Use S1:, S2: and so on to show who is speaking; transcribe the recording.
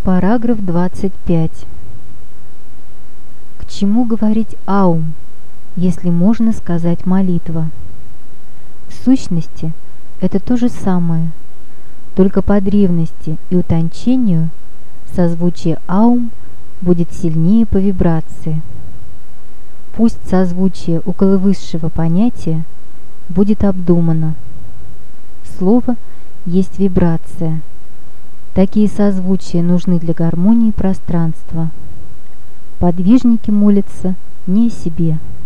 S1: Параграф 25. К чему говорить «аум», если можно сказать «молитва»? В сущности, это то же самое, только по древности и утончению созвучие «аум» будет сильнее по вибрации. Пусть созвучие около высшего понятия будет обдумано. Слово есть вибрация. Такие созвучия нужны для гармонии пространства. Подвижники молятся не о себе.